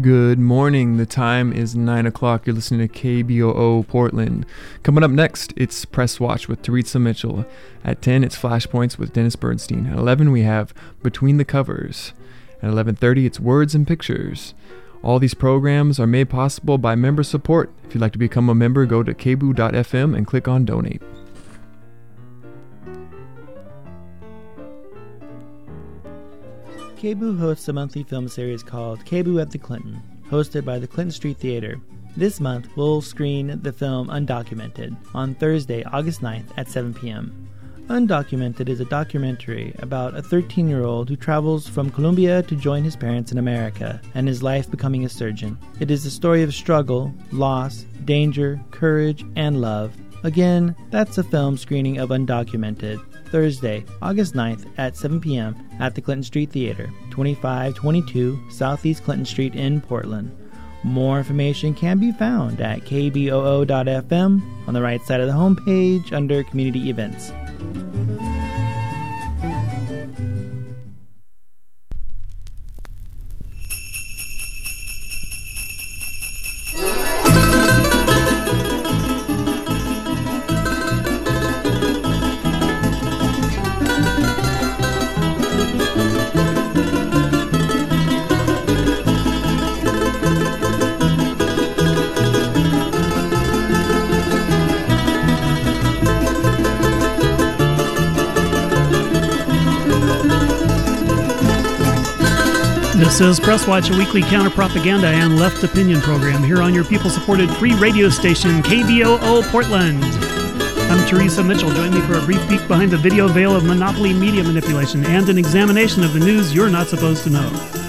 Good morning. The time is 9 o'clock. You're listening to KBOO Portland. Coming up next, it's Press Watch with Teresa Mitchell. At 10, it's Flashpoints with Dennis Bernstein. At 11, we have Between the Covers. At 11:30, it's Words and Pictures. All these programs are made possible by member support. If you'd like to become a member, go to kboo.fm and click on Donate. KBOO hosts a monthly film series called KBOO at the Clinton, hosted by the Clinton Street Theater. This month, we'll screen the film Undocumented on Thursday, August 9th at 7 p.m. Undocumented is a documentary about a 13-year-old who travels from Colombia to join his parents in America and his life becoming a surgeon. It is a story of struggle, loss, danger, courage, and love. Again, that's a film screening of Undocumented, Thursday, August 9th at 7 p.m. at the Clinton Street Theater, 2522 Southeast Clinton Street in Portland. More information can be found at kboo.fm on the right side of the homepage under Community Events. This is Press Watch, a weekly counter-propaganda and left opinion program here on your people-supported free radio station, KBOO Portland. I'm Teresa Mitchell. Join me for a brief peek behind the video veil of monopoly media manipulation and an examination of the news you're not supposed to know.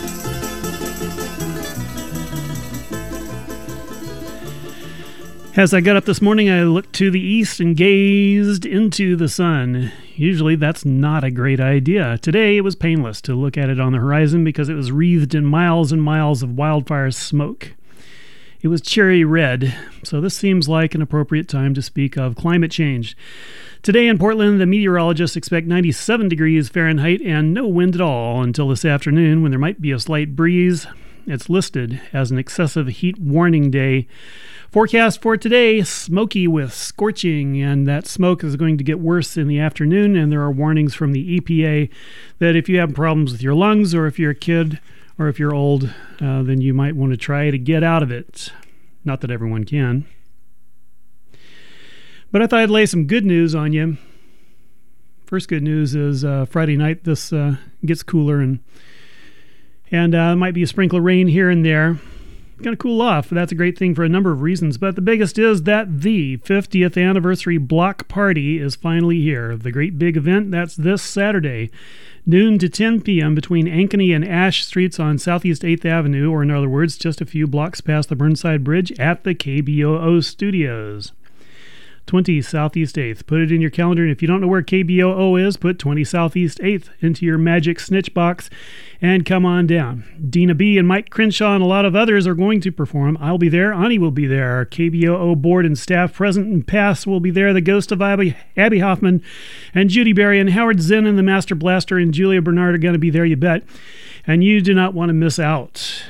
As I got up this morning, I looked to the east and gazed into the sun. Usually that's not a great idea. Today it was painless to look at it on the horizon because it was wreathed in miles and miles of wildfire smoke. It was cherry red, so this seems like an appropriate time to speak of climate change. Today in Portland, the meteorologists expect 97 degrees Fahrenheit and no wind at all until this afternoon when there might be a slight breeze. It's listed as an excessive heat warning day. Forecast for today, smoky with scorching, and that smoke is going to get worse in the afternoon, and there are warnings from the EPA that if you have problems with your lungs or if you're a kid or if you're old, then you might want to try to get out of it. Not that everyone can. But I thought I'd lay some good news on you. First good news is Friday night this gets cooler, and there might be a sprinkle of rain here and there. Going to cool off. That's a great thing for a number of reasons, but the biggest is that the 50th anniversary block party is finally here. The great big event, that's this Saturday, noon to 10 p.m. between Ankeny and Ash Streets on Southeast 8th Avenue, or in other words, just a few blocks past the Burnside Bridge at the KBOO Studios. 20 Southeast 8th. Put it in your calendar, and if you don't know where KBOO is, put 20 Southeast 8th into your magic snitch box and come on down. Dina B. and Mike Crenshaw and a lot of others are going to perform. I'll be there. Ani will be there. Our KBOO board and staff present and past will be there. The ghost of Abby Hoffman and Judy Berry and Howard Zinn and the Master Blaster and Julia Bernard are going to be there, you bet. And you do not want to miss out.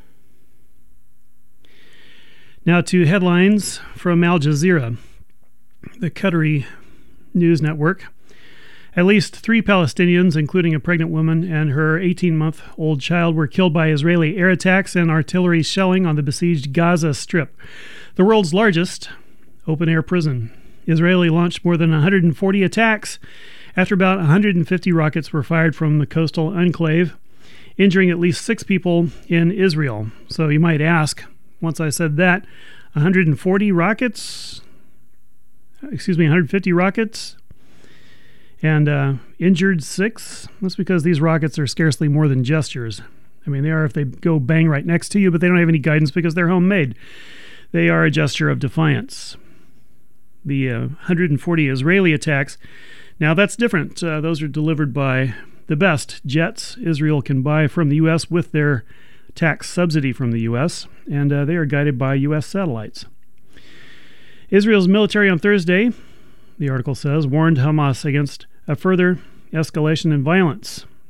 Now to headlines from Al Jazeera, the Qatari news network. At least 3 Palestinians, including a pregnant woman and her 18-month-old child, were killed by Israeli air attacks and artillery shelling on the besieged Gaza Strip, the world's largest open-air prison. Israeli launched more than 140 attacks after about 150 rockets were fired from the coastal enclave, injuring at least 6 people in Israel. So you might ask, once I said that, 150 rockets and injured 6? That's because these rockets are scarcely more than gestures. I mean, they are if they go bang right next to you, but they don't have any guidance because they're homemade. They are a gesture of defiance. The 140 Israeli attacks, now that's different. Those are delivered by the best jets Israel can buy from the U.S. with their tax subsidy from the U.S., and they are guided by U.S. satellites. Israel's military on Thursday, the article says, warned Hamas against a further escalation in violence.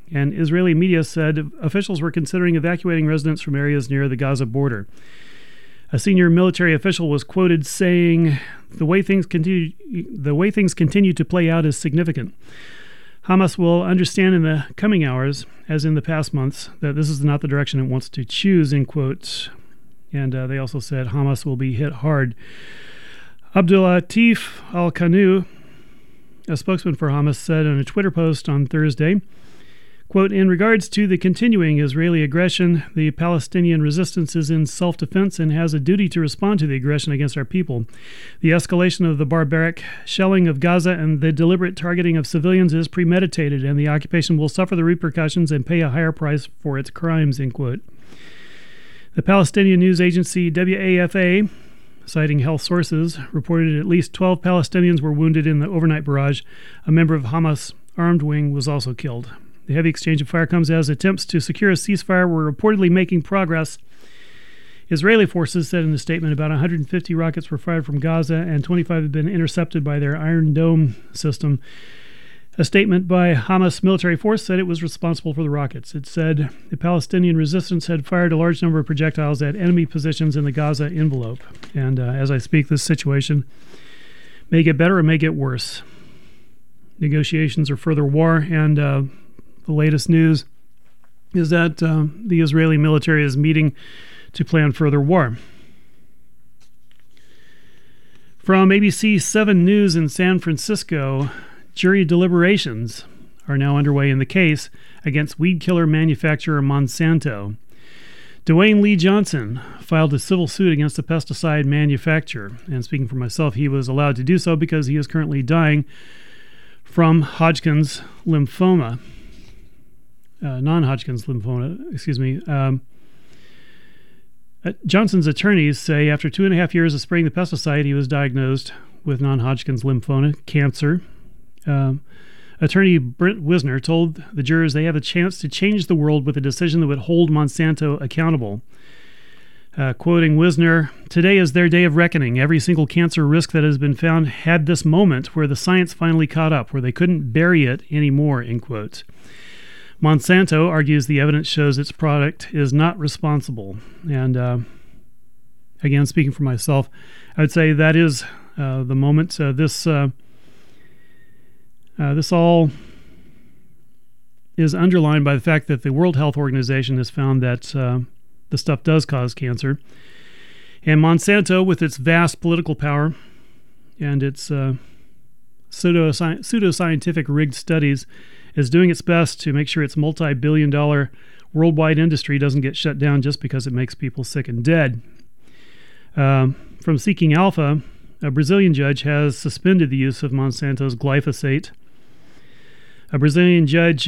and Israeli media said officials were considering evacuating residents from areas near the Gaza border. A senior military official was quoted saying, the way things continue to play out is significant. Hamas will understand in the coming hours, as in the past months, that this is not the direction it wants to choose," end quote. And they also said Hamas will be hit hard. Abdulatif Al-Qanu, a spokesman for Hamas, said in a Twitter post on Thursday, quote, "In regards to the continuing Israeli aggression, the Palestinian resistance is in self-defense and has a duty to respond to the aggression against our people. The escalation of the barbaric shelling of Gaza and the deliberate targeting of civilians is premeditated, and the occupation will suffer the repercussions and pay a higher price for its crimes," end quote. The Palestinian news agency WAFA, citing health sources, reported at least 12 Palestinians were wounded in the overnight barrage. A member of Hamas' armed wing was also killed. The heavy exchange of fire comes as attempts to secure a ceasefire were reportedly making progress. Israeli forces said in a statement about 150 rockets were fired from Gaza and 25 had been intercepted by their Iron Dome system. A statement by Hamas military force said it was responsible for the rockets. It said the Palestinian resistance had fired a large number of projectiles at enemy positions in the Gaza envelope. And as I speak, this situation may get better or may get worse. Negotiations are further war, and the latest news is that the Israeli military is meeting to plan further war. From ABC 7 News in San Francisco, jury deliberations are now underway in the case against weed killer manufacturer Monsanto. Dwayne Lee Johnson filed a civil suit against the pesticide manufacturer. And speaking for myself, he was allowed to do so because he is currently dying from Hodgkin's lymphoma. Non-Hodgkin's lymphoma, excuse me. Johnson's attorneys say after 2.5 years of spraying the pesticide, he was diagnosed with non-Hodgkin's lymphoma, cancer. Attorney Brent Wisner told the jurors they have a chance to change the world with a decision that would hold Monsanto accountable. Quoting Wisner, "Today is their day of reckoning. Every single cancer risk that has been found had this moment where the science finally caught up, where they couldn't bury it anymore," end quote. Monsanto argues the evidence shows its product is not responsible. And again, speaking for myself, I would say that is the moment. This all is underlined by the fact that the World Health Organization has found that the stuff does cause cancer. And Monsanto, with its vast political power and its pseudoscientific rigged studies, is doing its best to make sure its multi-billion-dollar worldwide industry doesn't get shut down just because it makes people sick and dead. From Seeking Alpha, a Brazilian judge has suspended the use of Monsanto's glyphosate. A Brazilian judge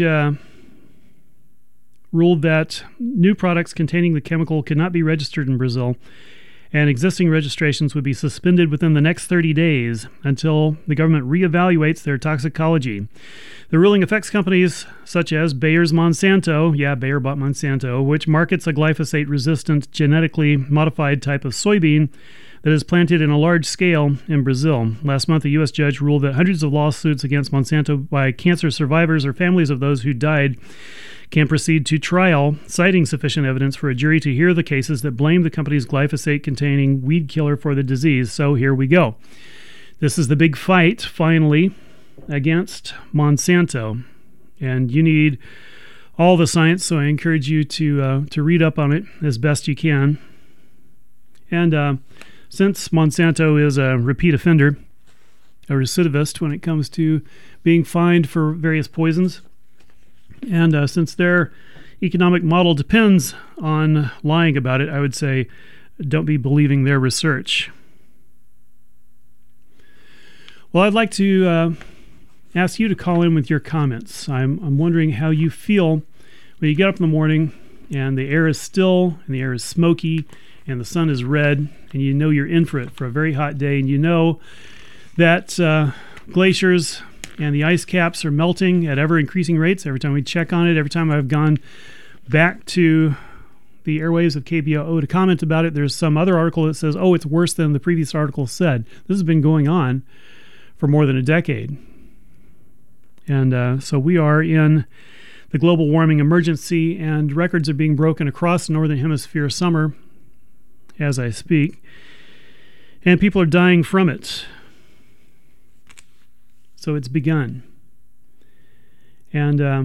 ruled that new products containing the chemical could not be registered in Brazil, and existing registrations would be suspended within the next 30 days until the government reevaluates their toxicology. The ruling affects companies such as Bayer's Monsanto, Bayer bought Monsanto, which markets a glyphosate-resistant, genetically modified type of soybean that is planted in a large scale in Brazil. Last month, a U.S. judge ruled that hundreds of lawsuits against Monsanto by cancer survivors or families of those who died can proceed to trial, citing sufficient evidence for a jury to hear the cases that blame the company's glyphosate-containing weed killer for the disease. So here we go. This is the big fight, finally, against Monsanto. And you need all the science, so I encourage you to read up on it as best you can. And since Monsanto is a repeat offender, a recidivist when it comes to being fined for various poisons, and since their economic model depends on lying about it, I would say don't be believing their research. Well, I'd like to ask you to call in with your comments. I'm wondering how you feel when you get up in the morning and the air is still and the air is smoky and the sun is red and you know you're in for it for a very hot day, and you know that glaciers and the ice caps are melting at ever-increasing rates every time we check on it. Every time I've gone back to the airwaves of KBOO to comment about it, there's some other article that says, oh, it's worse than the previous article said. This has been going on for more than a decade. And so we are in the global warming emergency, and records are being broken across the Northern Hemisphere summer as I speak, and people are dying from it. So it's begun. And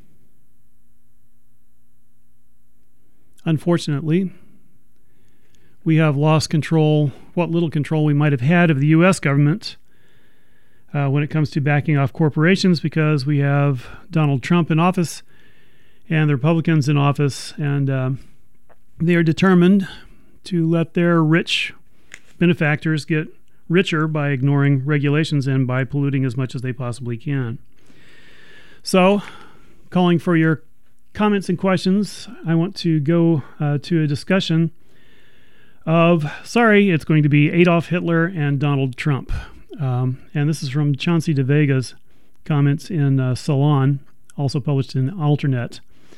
unfortunately, we have lost control, what little control we might have had of the U.S. government when it comes to backing off corporations, because we have Donald Trump in office and the Republicans in office, and they are determined to let their rich benefactors get richer by ignoring regulations and by polluting as much as they possibly can. So, calling for your comments and questions, I want to go to a discussion of, it's going to be Adolf Hitler and Donald Trump. And this is from Chauncey DeVega's comments in Salon, also published in Alternet.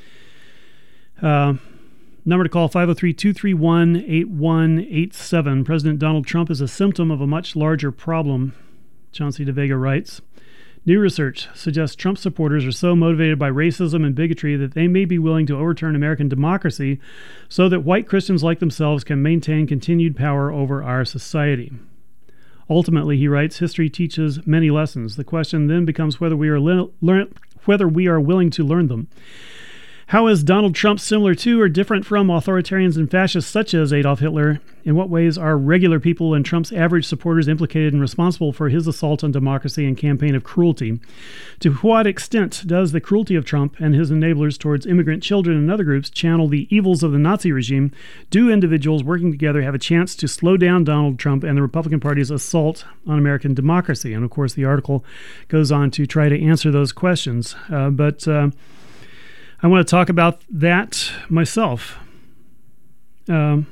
Number to call, 503-231-8187. President Donald Trump is a symptom of a much larger problem, Chauncey DeVega writes. New research suggests Trump supporters are so motivated by racism and bigotry that they may be willing to overturn American democracy so that white Christians like themselves can maintain continued power over our society. Ultimately, he writes, history teaches many lessons. The question then becomes whether we are willing to learn them. How is Donald Trump similar to or different from authoritarians and fascists such as Adolf Hitler? In what ways are regular people and Trump's average supporters implicated and responsible for his assault on democracy and campaign of cruelty? To what extent does the cruelty of Trump and his enablers towards immigrant children and other groups channel the evils of the Nazi regime? Do individuals working together have a chance to slow down Donald Trump and the Republican Party's assault on American democracy? And of course, the article goes on to try to answer those questions. But I want to talk about that myself. When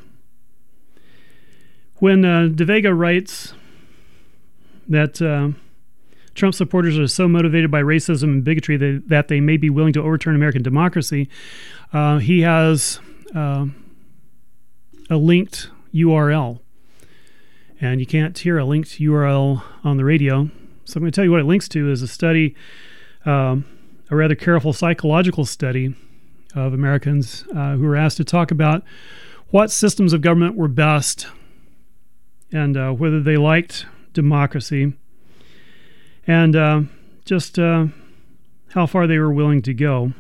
DeVega writes that Trump supporters are so motivated by racism and bigotry that they may be willing to overturn American democracy, he has a linked URL. And you can't hear a linked URL on the radio. So I'm going to tell you what it links to is a study, a rather careful psychological study of Americans who were asked to talk about what systems of government were best and whether they liked democracy and just how far they were willing to go.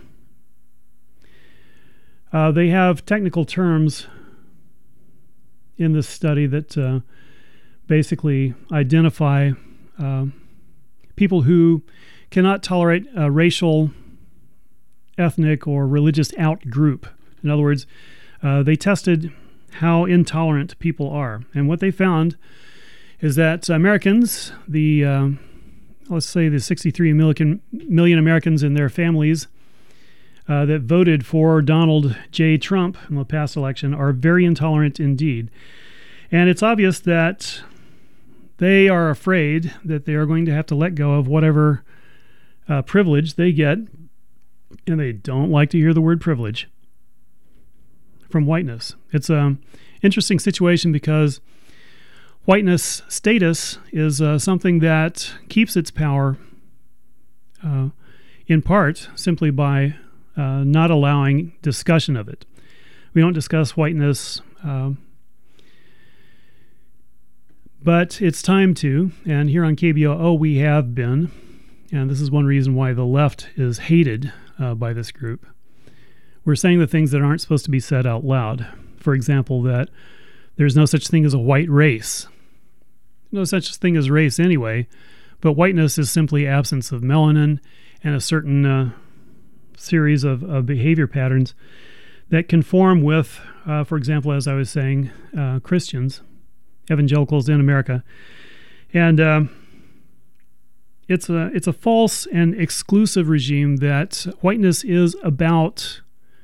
They have technical terms in this study that basically identify people who cannot tolerate a racial, ethnic, or religious out-group. In other words, they tested how intolerant people are. And what they found is that Americans, let's say the 63 million Americans and their families that voted for Donald J. Trump in the past election are very intolerant indeed. And it's obvious that they are afraid that they are going to have to let go of whatever privilege they get, and they don't like to hear the word privilege, from whiteness. It's an interesting situation because whiteness status is something that keeps its power in part simply by not allowing discussion of it. We don't discuss whiteness, but it's time to, and here on KBOO we have been, and this is one reason why the left is hated by this group. We're saying the things that aren't supposed to be said out loud. For example, that there's no such thing as a white race. No such thing as race anyway, but whiteness is simply absence of melanin and a certain series of behavior patterns that conform with, for example, as I was saying, Christians, evangelicals in America. And it's a false and exclusive regime that whiteness is about.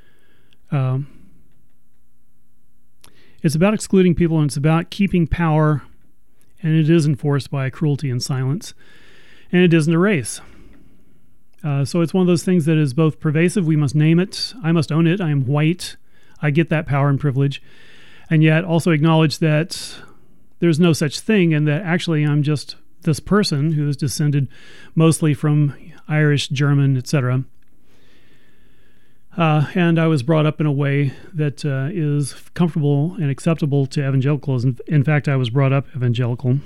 It's about excluding people, and it's about keeping power, and it is enforced by cruelty and silence, and it isn't a race. So it's one of those things that is both pervasive. We must name it. I must own it. I am white. I get that power and privilege, and yet also acknowledge that there's no such thing, and that actually I'm just this person who is descended mostly from Irish, German, etc. And I was brought up in a way that is comfortable and acceptable to evangelicals. In fact, I was brought up evangelical.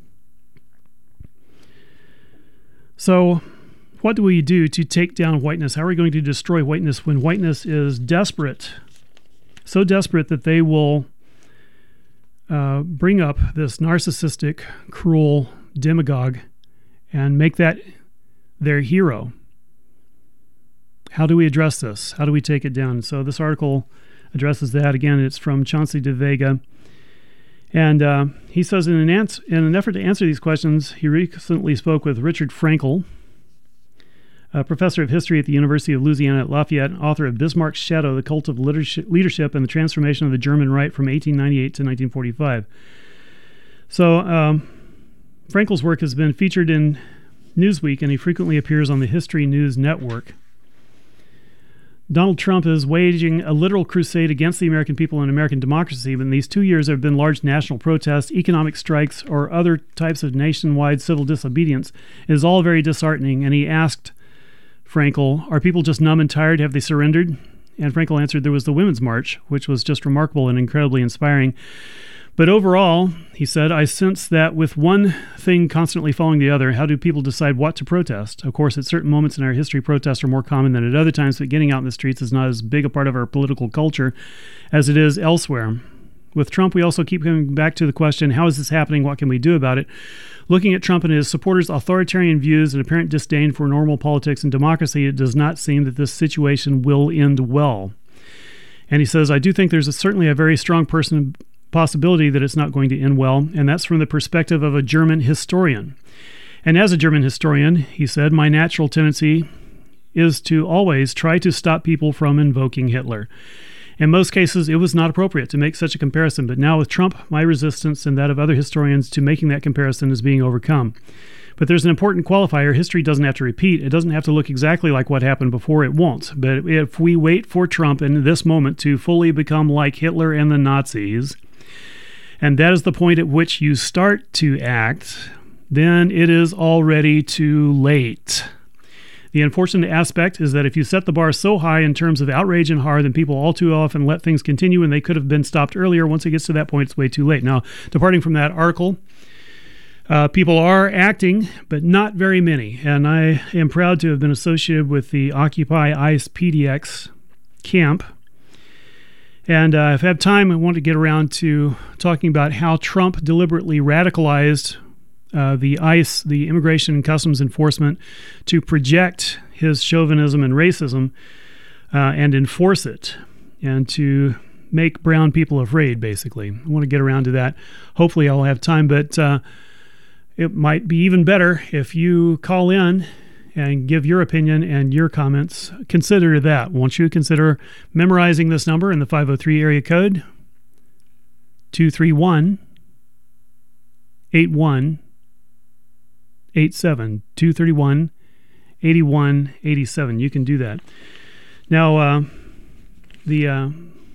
So, what do we do to take down whiteness? How are we going to destroy whiteness when whiteness is desperate? So desperate that they will bring up this narcissistic, cruel demagogue and make that their hero. How do we address this? How do we take it down? So this article addresses that. Again, it's from Chauncey de Vega. And he says in an effort to answer these questions, he recently spoke with Richard Frankel, a professor of history at the University of Louisiana at Lafayette, and author of Bismarck's Shadow, The Cult of Leadership and the Transformation of the German Right from 1898 to 1945. So Frankel's work has been featured in Newsweek, and he frequently appears on the History News Network. Donald Trump is waging a literal crusade against the American people and American democracy, but in these 2 years there have been large national protests, economic strikes, or other types of nationwide civil disobedience. It is all very disheartening, and he asked Frankel, are people just numb and tired? Have they surrendered? And Frankel answered, there was the Women's March, which was just remarkable and incredibly inspiring. But overall, he said, I sense that with one thing constantly following the other, how do people decide what to protest? Of course, at certain moments in our history, protests are more common than at other times, but getting out in the streets is not as big a part of our political culture as it is elsewhere. With Trump, we also keep coming back to the question, how is this happening? What can we do about it? Looking at Trump and his supporters' authoritarian views and apparent disdain for normal politics and democracy, it does not seem that this situation will end well. And he says, I do think there's certainly a very strong possibility that it's not going to end well, and that's from the perspective of a German historian. And as a German historian, he said, my natural tendency is to always try to stop people from invoking Hitler. In most cases, it was not appropriate to make such a comparison, but now with Trump, my resistance and that of other historians to making that comparison is being overcome. But there's an important qualifier. History doesn't have to repeat. It doesn't have to look exactly like what happened before. It won't. But if we wait for Trump in this moment to fully become like Hitler and the Nazis, and that is the point at which you start to act, then it is already too late. The unfortunate aspect is that if you set the bar so high in terms of outrage and horror, then people all too often let things continue, and they could have been stopped earlier. Once it gets to that point, it's way too late. Now, departing from that article, people are acting, but not very many. And I am proud to have been associated with the Occupy ICE PDX camp. And if I have time, I want to get around to talking about how Trump deliberately radicalized the ICE, the Immigration and Customs Enforcement, to project his chauvinism and racism and enforce it, and to make brown people afraid, basically. I want to get around to that. Hopefully I'll have time, but it might be even better if you call in and give your opinion and your comments. Consider that. Won't you consider memorizing this number in the 503 area code? 231-8187. 231-8187. You can do that. Now, the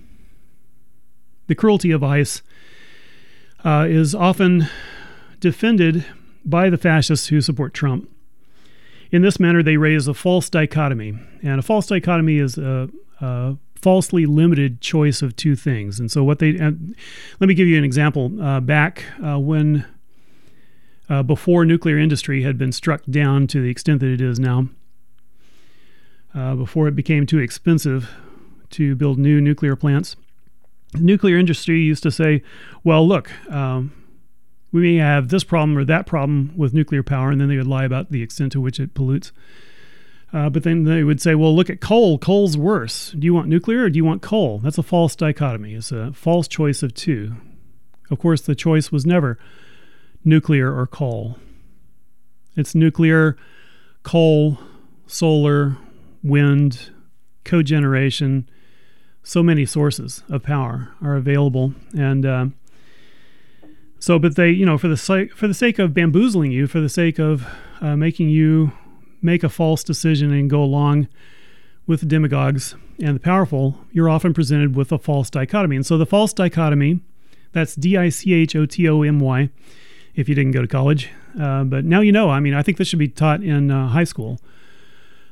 cruelty of ICE is often defended by the fascists who support Trump. In this manner, they raise a false dichotomy. And a false dichotomy is a falsely limited choice of two things. And so let me give you an example. Back when before nuclear industry had been struck down to the extent that it is now, before it became too expensive to build new nuclear plants, the nuclear industry used to say, well, look, we may have this problem or that problem with nuclear power, and then they would lie about the extent to which it pollutes. But then they would say, well, look at coal. Coal's worse. Do you want nuclear or do you want coal? That's a false dichotomy. It's a false choice of two. Of course, the choice was never nuclear or coal. It's nuclear, coal, solar, wind, cogeneration. So many sources of power are available. And but they, for the sake of bamboozling you, for the sake of making you make a false decision and go along with the demagogues and the powerful, you're often presented with a false dichotomy. And so the false dichotomy, that's DICHOTOMY, if you didn't go to college. But now you know. I mean, I think this should be taught in high school.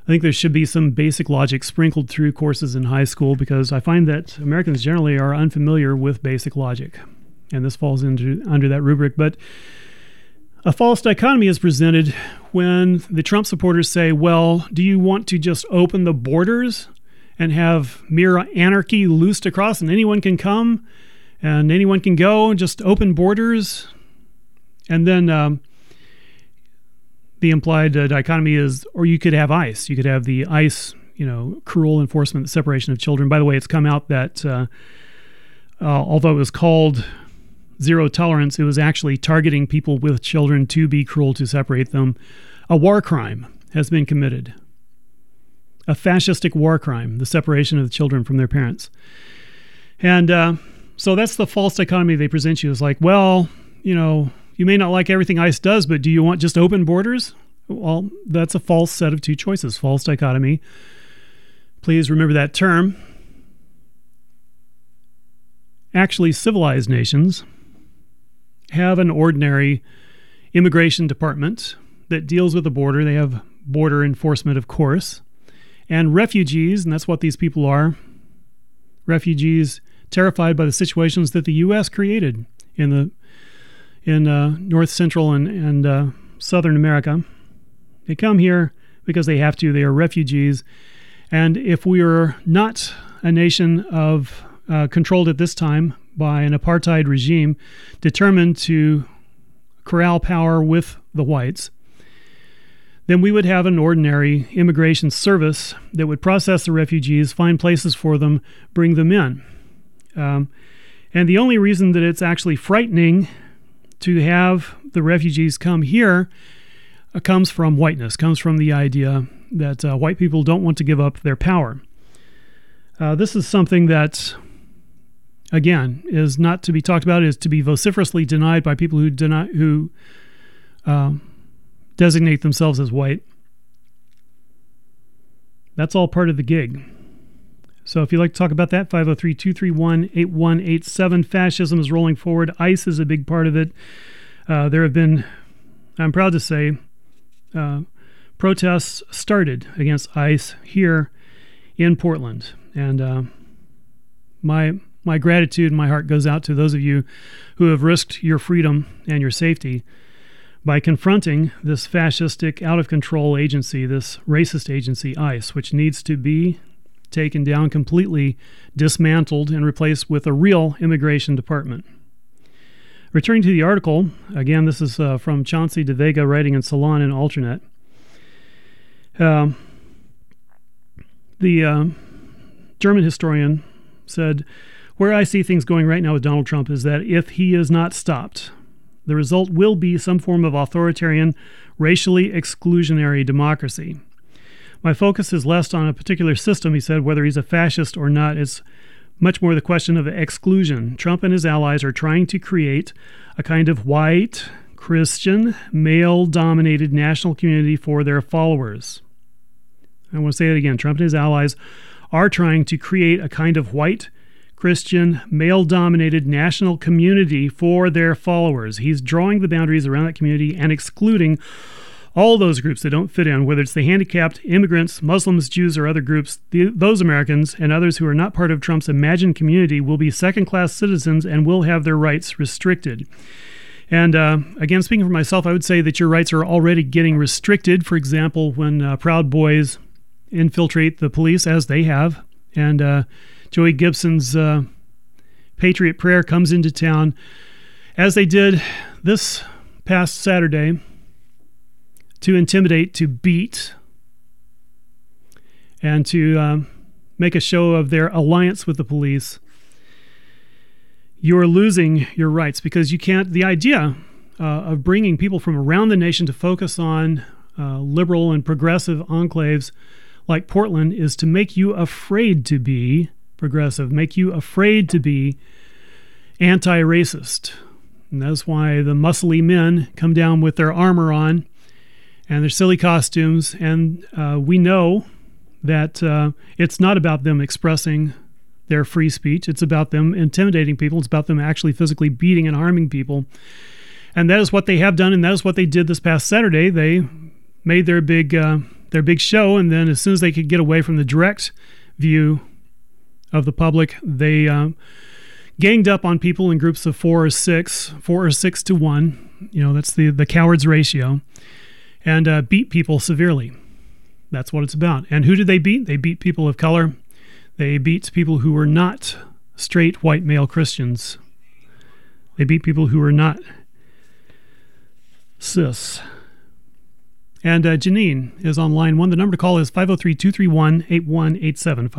I think there should be some basic logic sprinkled through courses in high school, because I find that Americans generally are unfamiliar with basic logic, and this falls under that rubric. But a false dichotomy is presented when the Trump supporters say, well, do you want to just open the borders and have mere anarchy loosed across and anyone can come and anyone can go, just open borders? And then the implied dichotomy is, or you could have ICE. You could have the ICE, cruel enforcement, separation of children. By the way, it's come out that although it was called zero tolerance, it was actually targeting people with children to be cruel, to separate them. A war crime has been committed. A fascistic war crime, the separation of the children from their parents. And so that's the false dichotomy they present you as like, well, you may not like everything ICE does, but do you want just open borders? Well, that's a false set of two choices, false dichotomy. Please remember that term. Actually, civilized nations have an ordinary immigration department that deals with the border. They have border enforcement, of course. And refugees, and that's what these people are, refugees terrified by the situations that the U.S. created in North Central and Southern America. They come here because they have to. They are refugees. And if we are not a nation of controlled at this time by an apartheid regime determined to corral power with the whites, then we would have an ordinary immigration service that would process the refugees, find places for them, bring them in. And the only reason that it's actually frightening to have the refugees come here comes from whiteness, comes from the idea that white people don't want to give up their power. This is something that, again, is not to be talked about, is to be vociferously denied by people who designate themselves as white. That's all part of the gig. So if you'd like to talk about that, 503-231-8187. Fascism is rolling forward. ICE is a big part of it. There have been, I'm proud to say, protests started against ICE here in Portland. And my gratitude and my heart goes out to those of you who have risked your freedom and your safety by confronting this fascistic, out-of-control agency, this racist agency, ICE, which needs to be taken down, completely dismantled, and replaced with a real immigration department. Returning to the article, again, this is from Chauncey De Vega, writing in Salon and Alternet. The German historian said, where I see things going right now with Donald Trump is that if he is not stopped, the result will be some form of authoritarian, racially exclusionary democracy. My focus is less on a particular system, he said, whether he's a fascist or not. It's much more the question of exclusion. Trump and his allies are trying to create a kind of white, Christian, male-dominated national community for their followers. I want to say it again. Trump and his allies are trying to create a kind of white, Christian, male-dominated national community for their followers. He's drawing the boundaries around that community and excluding all those groups that don't fit in, whether it's the handicapped, immigrants, Muslims, Jews, or other groups. Those Americans and others who are not part of Trump's imagined community will be second-class citizens and will have their rights restricted. And again, speaking for myself, I would say that your rights are already getting restricted. For example, when Proud Boys infiltrate the police, as they have, and Joey Gibson's Patriot Prayer comes into town, as they did this past Saturday, to intimidate, to beat, and to make a show of their alliance with the police, you're losing your rights, because you can't. The idea of bringing people from around the nation to focus on liberal and progressive enclaves like Portland is to make you afraid to be progressive, make you afraid to be anti-racist. And that's why the muscly men come down with their armor on and their silly costumes. And we know that it's not about them expressing their free speech. It's about them intimidating people. It's about them actually physically beating and harming people. And that is what they have done, and that is what they did this past Saturday. They made their big their big show, and then as soon as they could get away from the direct view of the public, they ganged up on people in groups of 4 or 6 to 1. That's the coward's ratio, and beat people severely. That's what it's about. And who did they beat? They beat people of color. They beat people who were not straight white male Christians. They beat people who were not cis. And Janine is on line 1. The number to call is 503-231-8187.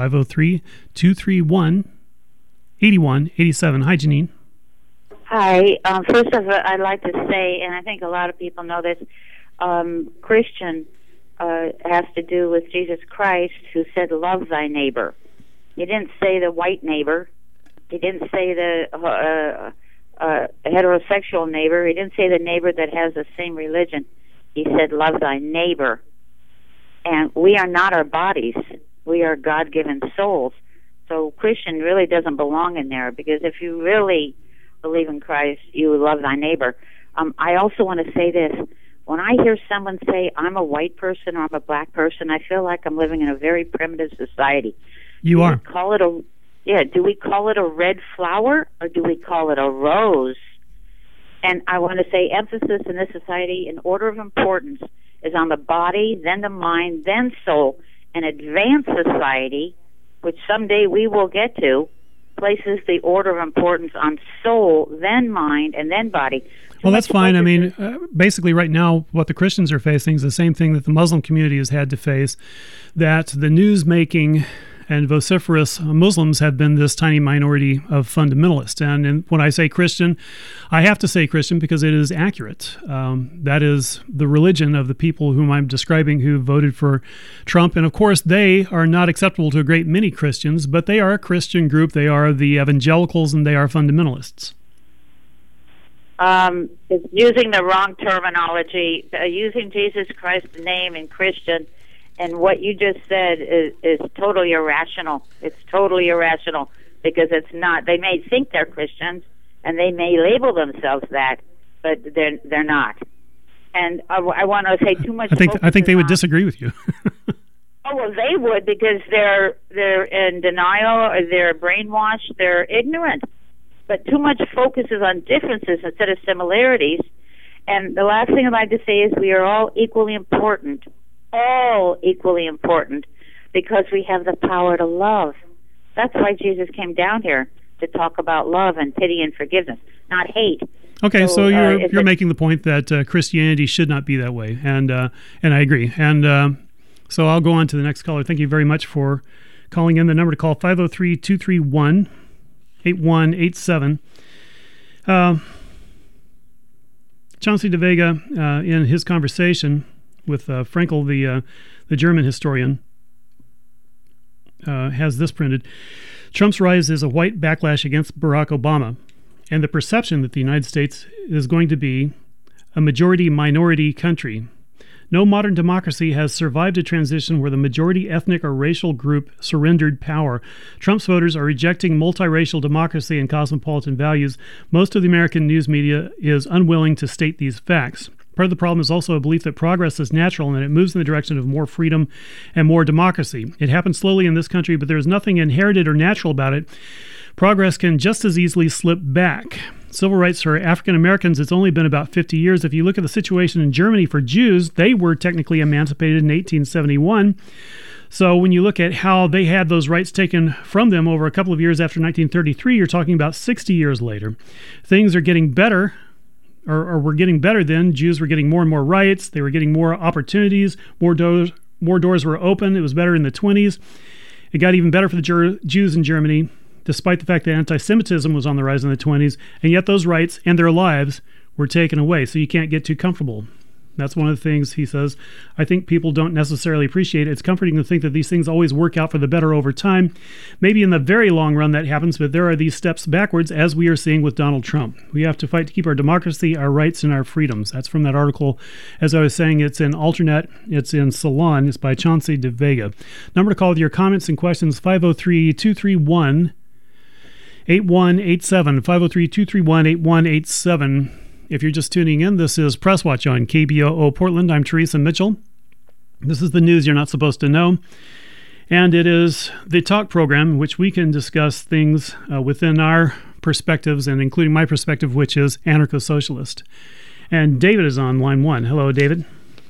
503-231-8187. Hi, Janine. Hi. First of all, I'd like to say, and I think a lot of people know this, Christian has to do with Jesus Christ, who said, love thy neighbor. He didn't say the white neighbor. He didn't say the heterosexual neighbor. He didn't say the neighbor that has the same religion. He said, love thy neighbor. And we are not our bodies. We are God-given souls. So Christian really doesn't belong in there, because if you really believe in Christ, you love thy neighbor. I also want to say this. When I hear someone say, I'm a white person or I'm a black person, I feel like I'm living in a very primitive society. You are. Do we call it a red flower, or do we call it a rose? And I want to say emphasis in this society, in order of importance, is on the body, then the mind, then soul. An advanced society, which someday we will get to, places the order of importance on soul, then mind, and then body. Well, that's fine. I mean, basically right now, what the Christians are facing is the same thing that the Muslim community has had to face, that the news-making and vociferous Muslims have been this tiny minority of fundamentalists. And when I say Christian, I have to say Christian because it is accurate. That is the religion of the people whom I'm describing who voted for Trump. And of course, they are not acceptable to a great many Christians, but they are a Christian group. They are the evangelicals, and they are fundamentalists. It's using the wrong terminology, using Jesus Christ's name in Christian. And what you just said is totally irrational. It's totally irrational, because it's not. They may think they're Christians, and they may label themselves that, but they're not. And I want to say too much. I think they would disagree with you. Oh, well, they would, because they're in denial, or they're brainwashed, they're ignorant. But too much focus is on differences instead of similarities. And the last thing I'd like to say is we are all equally important. All equally important, because we have the power to love. That's why Jesus came down here, to talk about love and pity and forgiveness, not hate. Okay, so you're making the point that Christianity should not be that way, and I agree. And so I'll go on to the next caller. Thank you very much for calling in. The number to call, 503-231-8187. Chauncey de Vega, in his conversation with Frankel, the German historian, has this printed. Trump's rise is a white backlash against Barack Obama and the perception that the United States is going to be a majority-minority country. No modern democracy has survived a transition where the majority ethnic or racial group surrendered power. Trump's voters are rejecting multiracial democracy and cosmopolitan values. Most of the American news media is unwilling to state these facts. Part of the problem is also a belief that progress is natural and that it moves in the direction of more freedom and more democracy. It happens slowly in this country, but there is nothing inherited or natural about it. Progress can just as easily slip back. Civil rights for African Americans, it's only been about 50 years. If you look at the situation in Germany for Jews, they were technically emancipated in 1871. So when you look at how they had those rights taken from them over a couple of years after 1933, you're talking about 60 years later. Things are getting better. Or were getting better then. Jews were getting more and more rights. They were getting more opportunities. More doors were open. It was better in the 20s. It got even better for the Jews in Germany, despite the fact that anti-Semitism was on the rise in the 20s. And yet those rights and their lives were taken away. So you can't get too comfortable. That's one of the things, he says, I think people don't necessarily appreciate. It's comforting to think that these things always work out for the better over time. Maybe in the very long run that happens, but there are these steps backwards, as we are seeing with Donald Trump. We have to fight to keep our democracy, our rights, and our freedoms. That's from that article. As I was saying, it's in Alternet. It's in Salon. It's by Chauncey de Vega. Number to call with your comments and questions, 503-231-8187. 503-231-8187. If you're just tuning in, this is Press Watch on KBOO Portland. I'm Teresa Mitchell. This is the news you're not supposed to know. And it is the talk program in which we can discuss things within our perspectives, and including my perspective, which is anarcho-socialist. And David is on line one. Hello, David.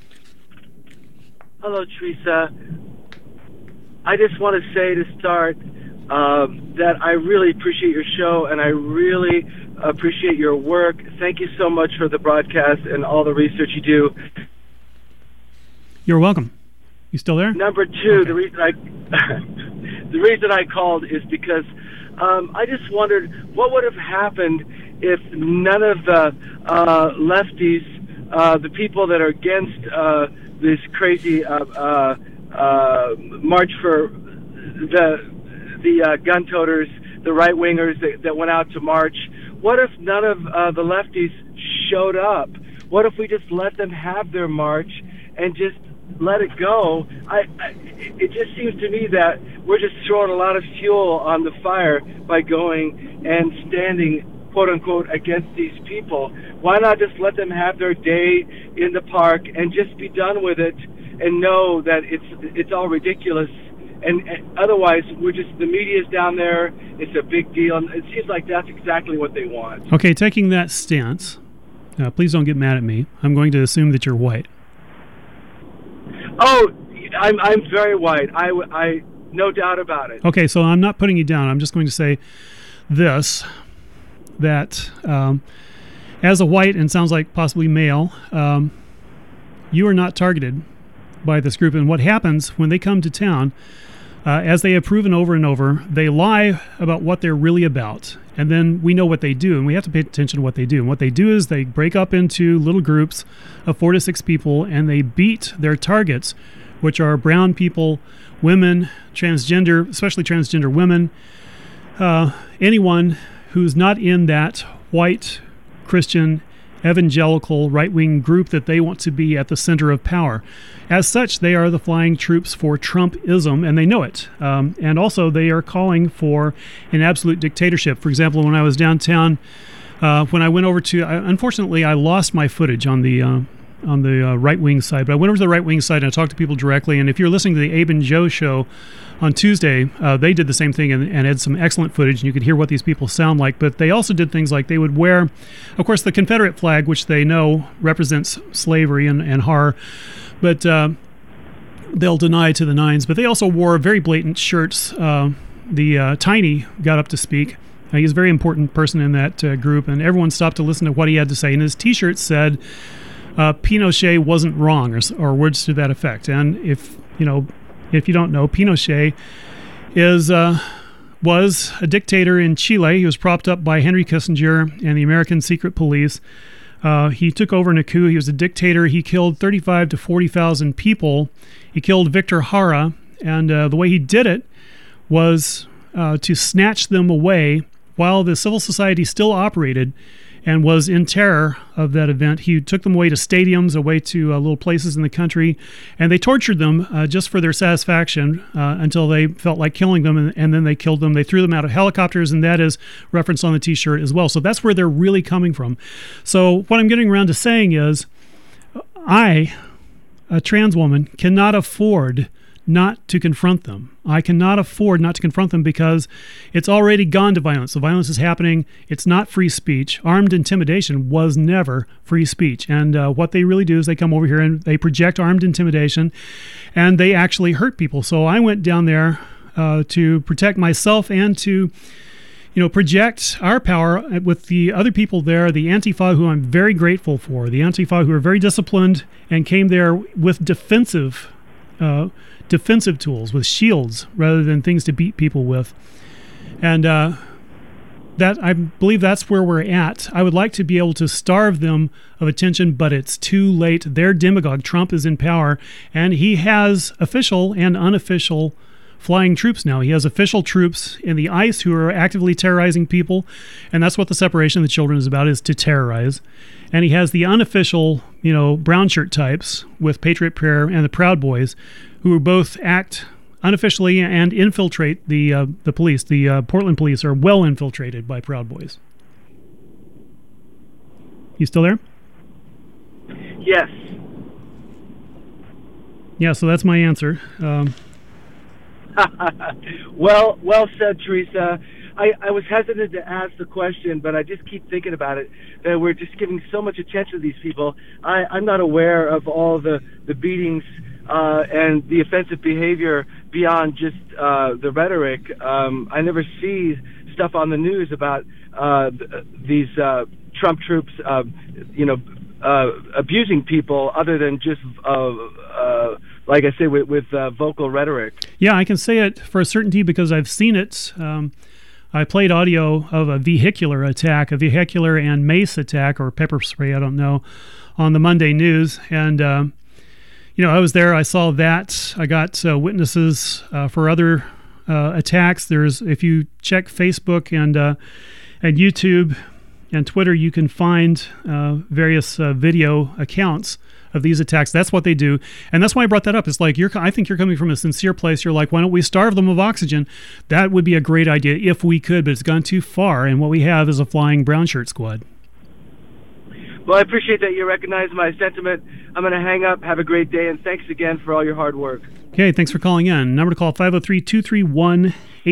Hello, Teresa. I just want to say to start that I really appreciate your show, and I really appreciate your work. Thank you so much for the broadcast and all the research you do. You're welcome. You still there? Number two, Okay. the reason I called is because I just wondered what would have happened if none of the lefties, the people that are against this crazy march for the gun toters, the right wingers that went out to march. What if none of the lefties showed up? What if we just let them have their march and just let it go? It just seems to me that we're just throwing a lot of fuel on the fire by going and standing, quote unquote, against these people. Why not just let them have their day in the park and just be done with it and know that it's all ridiculous? And otherwise, the media's down there. It's a big deal. And it seems like that's exactly what they want. Okay, taking that stance, please don't get mad at me. I'm going to assume that you're white. Oh, I'm very white. I no doubt about it. Okay, so I'm not putting you down. I'm just going to say this, that as a white and sounds like possibly male, you are not targeted by this group. And what happens when they come to town, as they have proven over and over, they lie about what they're really about. And then we know what they do, and we have to pay attention to what they do. And what they do is they break up into little groups of 4 to 6 people, and they beat their targets, which are brown people, women, transgender, especially transgender women, anyone who's not in that white Christian evangelical right-wing group that they want to be at the center of power. As such, they are the flying troops for Trumpism, and they know it. And also, they are calling for an absolute dictatorship. For example, when I was downtown, when I went over to, unfortunately, I lost my footage on the right-wing side, but I went over to the right-wing side and I talked to people directly. And if you're listening to the Abe and Joe show on Tuesday, they did the same thing and had some excellent footage, and you could hear what these people sound like. But they also did things like they would wear, of course, the Confederate flag, which they know represents slavery and horror, but they'll deny to the nines. But they also wore very blatant shirts. Tiny got up to speak. He's a very important person in that group, and everyone stopped to listen to what he had to say. And his T-shirt said, Pinochet wasn't wrong, or words to that effect. And if you don't know, Pinochet was a dictator in Chile. He was propped up by Henry Kissinger and the American secret police. He took over in a coup. He was a dictator. He killed 35 to 40,000 people. He killed Victor Jara, and the way he did it was to snatch them away while the civil society still operated and was in terror of that event. He took them away to stadiums, away to little places in the country, and they tortured them just for their satisfaction until they felt like killing them, and then they killed them. They threw them out of helicopters, and that is referenced on the T-shirt as well. So that's where they're really coming from. So what I'm getting around to saying is, I, a trans woman, cannot afford not to confront them. I cannot afford not to confront them because it's already gone to violence. The violence is happening. It's not free speech. Armed intimidation was never free speech. And what they really do is they come over here and they project armed intimidation, and they actually hurt people. So I went down there to protect myself and to project our power with the other people there, the Antifa, who I'm very grateful for, the Antifa who are very disciplined and came there with defensive tools, with shields rather than things to beat people with. And that, I believe that's where we're at. I would like to be able to starve them of attention, but it's too late. Their demagogue, Trump, is in power, and he has official and unofficial flying troops now. He has official troops in the ICE who are actively terrorizing people, and that's what the separation of the children is about, is to terrorize. And he has the unofficial, brown shirt types with Patriot Prayer and the Proud Boys, who both act unofficially and infiltrate the police. The Portland police are well infiltrated by Proud Boys. You still there? Yes. Yeah, so that's my answer. Well said, Teresa. I was hesitant to ask the question, but I just keep thinking about it, that we're just giving so much attention to these people. I'm not aware of all the beatings and the offensive behavior beyond just the rhetoric. I never see stuff on the news about these Trump troops, abusing people other than just, like I say, with vocal rhetoric. Yeah, I can say it for a certainty because I've seen it. I played audio of a vehicular and mace attack, or pepper spray, I don't know, on the Monday news. And, I was there. I saw that. I got witnesses for other attacks. If you check Facebook and YouTube and Twitter, you can find various video accounts of these attacks. That's what they do, and that's why I brought that up. It's like I think you're coming from a sincere place. You're like, why don't we starve them of oxygen? That would be a great idea if we could, but it's gone too far, and what we have is a flying brown shirt squad. Well, I appreciate that you recognize my sentiment. I'm going to hang up. Have a great day, and thanks again for all your hard work. Okay, thanks for calling in. Number to call, 503-231-8187.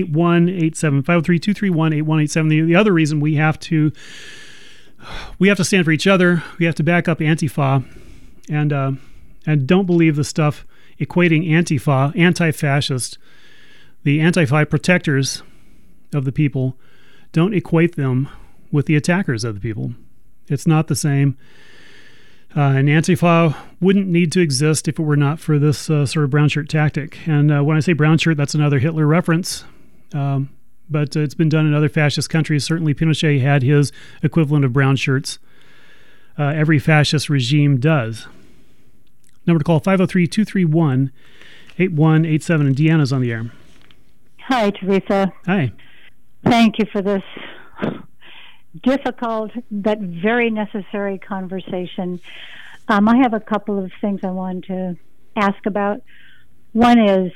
503-231-8187. The other reason we have to stand for each other. We have to back up Antifa. And don't believe the stuff equating Antifa, anti-fascist, the Antifa protectors of the people. Don't equate them with the attackers of the people. It's not the same. And Antifa wouldn't need to exist if it were not for this sort of brown shirt tactic. And when I say brown shirt, that's another Hitler reference. But it's been done in other fascist countries. Certainly Pinochet had his equivalent of brown shirts. Every fascist regime does. Number to call, 503-231-8187. And Deanna's on the air. Hi, Teresa. Hi. Thank you for this difficult but very necessary conversation. I have a couple of things I wanted to ask about. One is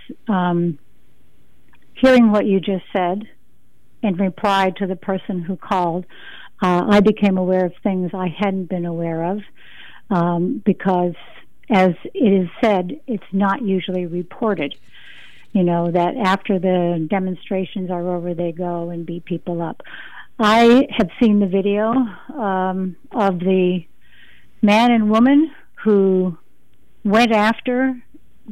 hearing what you just said in reply to the person who called. I became aware of things I hadn't been aware of because, as it is said, it's not usually reported. That after the demonstrations are over, they go and beat people up. I have seen the video of the man and woman who went after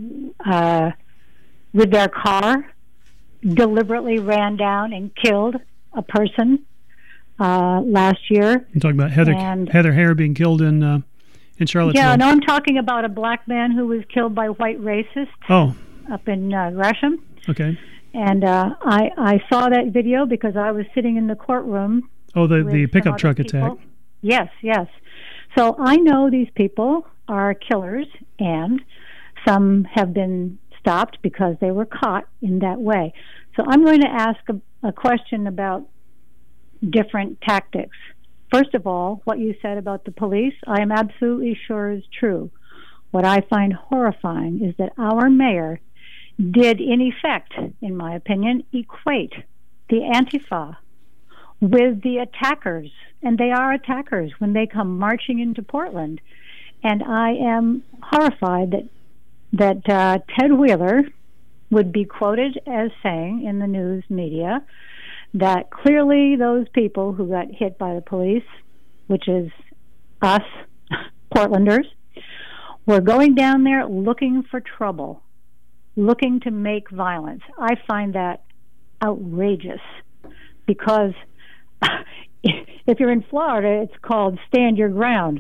with their car, deliberately ran down and killed a person last year. You're talking about Heather Heyer being killed in Charlottesville. Yeah, no, I'm talking about a black man who was killed by white racists. Oh. Up in Gresham. Okay. And I saw that video because I was sitting in the courtroom. Oh, the pickup truck attack. Yes. So I know these people are killers, and some have been stopped because they were caught in that way. So I'm going to ask a question about different tactics. First of all, what you said about the police, I am absolutely sure is true. What I find horrifying is that our mayor did, in effect, in my opinion, equate the Antifa with the attackers. And they are attackers when they come marching into Portland. And I am horrified that Ted Wheeler would be quoted as saying in the news media that clearly those people who got hit by the police, which is us, Portlanders, were going down there looking for trouble, looking to make violence. I find that outrageous because if you're in Florida, it's called stand your ground.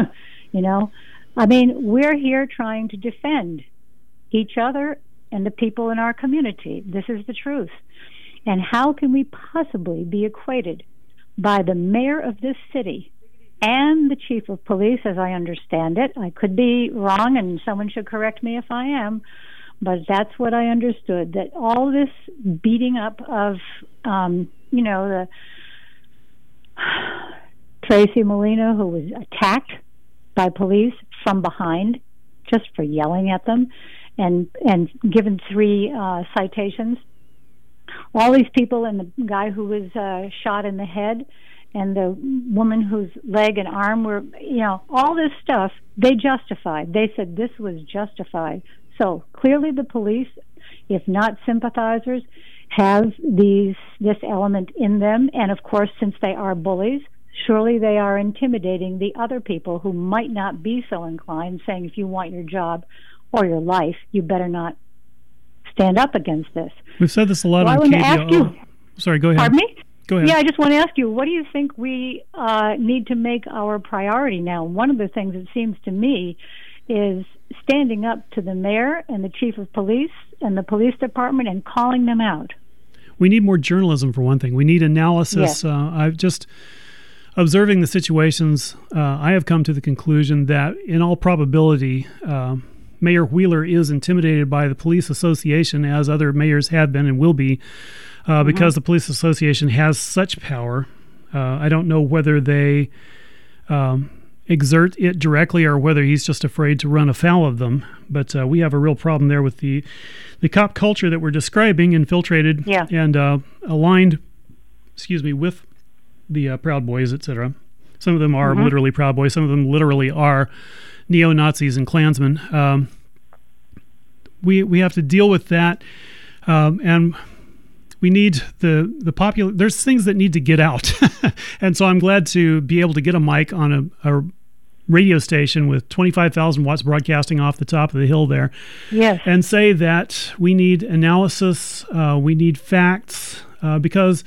I mean, we're here trying to defend each other and the people in our community. This is the truth. And how can we possibly be equated by the mayor of this city and the chief of police, as I understand it? I could be wrong, and someone should correct me if I am, but that's what I understood, that all this beating up of, the Tracy Molina, who was attacked by police from behind just for yelling at them and given 3 citations. All these people, and the guy who was shot in the head, and the woman whose leg and arm were, all this stuff, they justified. They said this was justified. So clearly the police, if not sympathizers, have this element in them. And of course, since they are bullies, surely they are intimidating the other people who might not be so inclined, saying if you want your job or your life, you better not stand up against this. We've said this a lot on KBOO. Sorry, go ahead. Pardon me? Go ahead. Yeah, I just want to ask you, what do you think we need to make our priority now? One of the things, it seems to me, is standing up to the mayor and the chief of police and the police department and calling them out. We need more journalism, for one thing. We need analysis. Yes. I've just observing the situations, I have come to the conclusion that in all probability, Mayor Wheeler is intimidated by the police association, as other mayors have been and will be, because the police association has such power. I don't know whether they exert it directly or whether he's just afraid to run afoul of them. But we have a real problem there with the cop culture that we're describing, infiltrated and aligned, with the Proud Boys, etc. Some of them are literally Proud Boys. Some of them literally are neo-Nazis and Klansmen. We have to deal with that, and we need the popular. There's things that need to get out, and so I'm glad to be able to get a mic on a radio station with 25,000 watts broadcasting off the top of the hill there, and say that we need analysis, we need facts, because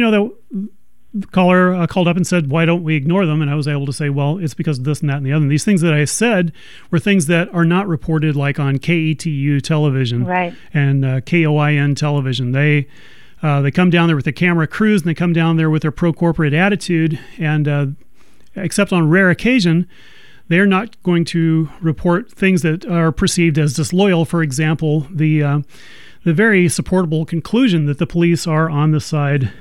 the caller called up and said, why don't we ignore them? And I was able to say, well, it's because of this and that and the other. And these things that I said were things that are not reported, like on KETU television and KOIN television. They come down there with the camera crews, and they come down there with their pro-corporate attitude. And except on rare occasion, they're not going to report things that are perceived as disloyal. For example, the very supportable conclusion that the police are on the side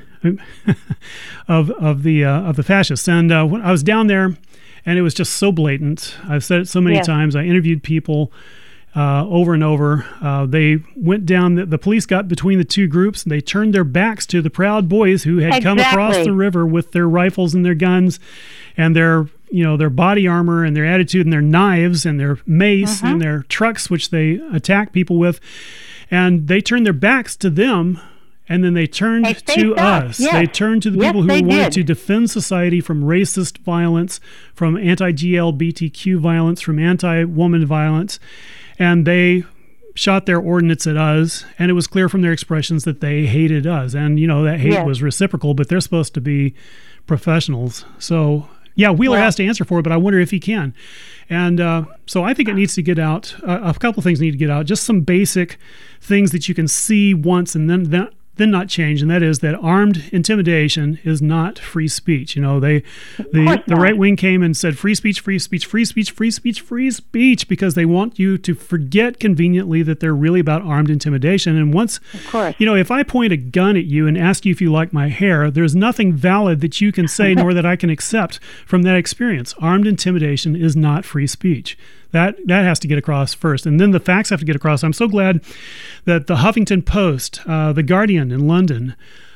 of the fascists. And when I was down there, and it was just so blatant. I've said it so many times. I interviewed people over and over. They went down. The police got between the two groups, and they turned their backs to the Proud Boys who had come across the river with their rifles and their guns, and their body armor and their attitude and their knives and their mace and their trucks, which they attack people with. And they turned their backs to them. And then they turned to us. Yes. They turned to the people who wanted to defend society from racist violence, from anti-GLBTQ violence, from anti-woman violence. And they shot their ordnance at us. And it was clear from their expressions that they hated us. And, that hate was reciprocal, but they're supposed to be professionals. So, Wheeler has to answer for it, but I wonder if he can. And so I think it needs to get out. A couple things need to get out. Just some basic things that you can see once and then not change, and that is that armed intimidation is not free speech. The right wing came and said free speech, free speech, free speech, free speech, free speech, because they want you to forget conveniently that they're really about armed intimidation. And once, if I point a gun at you and ask you if you like my hair, there's nothing valid that you can say nor that I can accept from that experience. Armed intimidation is not free speech. That has to get across first, and then the facts have to get across. I'm so glad that the Huffington Post, the Guardian in London,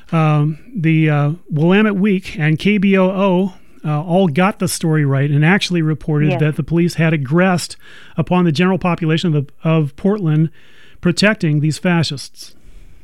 the Willamette Week, and KBOO all got the story right and actually reported that the police had aggressed upon the general population of Portland, protecting these fascists.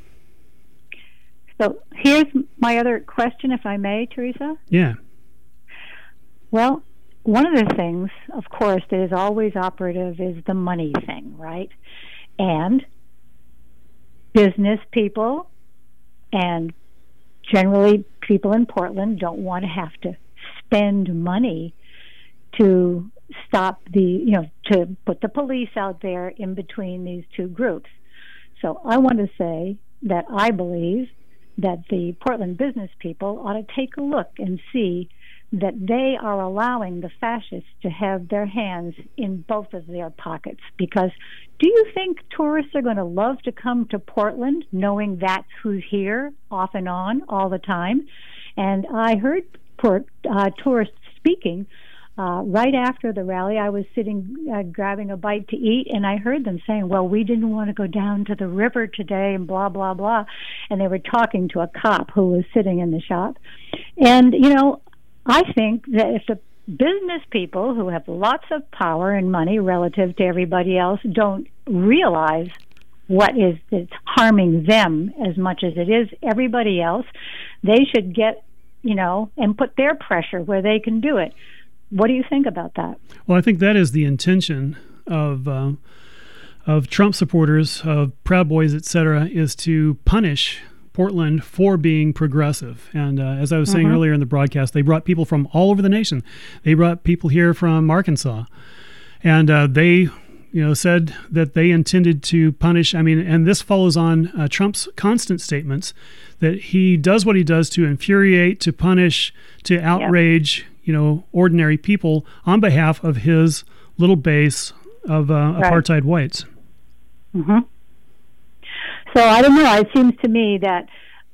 So here's my other question, if I may, Teresa. Yeah. Well, one of the things, of course, that is always operative is the money thing, right? And business people and generally people in Portland don't want to have to spend money to stop to put the police out there in between these two groups. So I want to say that I believe that the Portland business people ought to take a look and see that they are allowing the fascists to have their hands in both of their pockets. Because do you think tourists are going to love to come to Portland knowing that's who's here off and on all the time? And I heard tourists speaking right after the rally. I was sitting grabbing a bite to eat, and I heard them saying, well, we didn't want to go down to the river today and blah, blah, blah. And they were talking to a cop who was sitting in the shop. And, I think that if the business people who have lots of power and money relative to everybody else don't realize what is it's harming them as much as it is everybody else. They should get, and put their pressure where they can do it. What do you think about that? Well, I think that is the intention of Trump supporters, of Proud Boys, etc., is to punish Portland for being progressive. And as I was saying earlier in the broadcast, they brought people from all over the nation. They brought people here from Arkansas, and they said that they intended to punish. And this follows on Trump's constant statements that he does what he does to infuriate, to punish, to outrage, ordinary people on behalf of his little base of apartheid whites. Mm-hmm. So I don't know. It seems to me that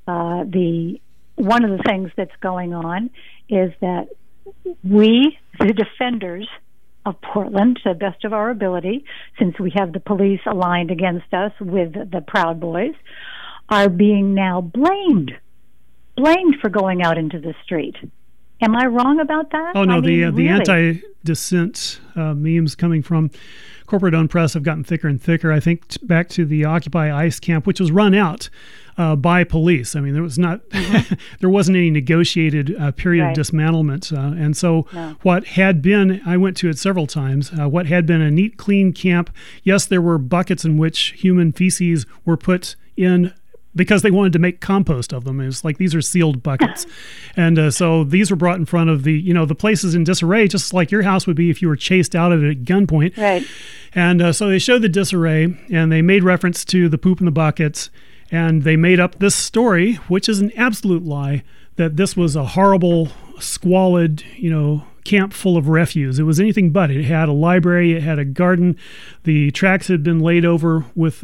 one of the things that's going on is that we, the defenders of Portland, to the best of our ability, since we have the police aligned against us with the Proud Boys, are being now blamed for going out into the street. Am I wrong about that? Oh, no, the really? anti-dissent memes coming from corporate-owned press have gotten thicker and thicker. I think back to the Occupy ICE camp, which was run out by police. There was not, there wasn't any negotiated period of dismantlement. And so what had been, I went to it several times, what had been a neat, clean camp, yes, there were buckets in which human feces were put in because they wanted to make compost of them. It was like, these are sealed buckets. And so these were brought in front of the places in disarray, just like your house would be if you were chased out of it at gunpoint. Right. And so they showed the disarray, and they made reference to the poop in the buckets, and they made up this story, which is an absolute lie, that this was a horrible, squalid, camp full of refuse. It was anything but. It had a library, it had a garden, the tracks had been laid over with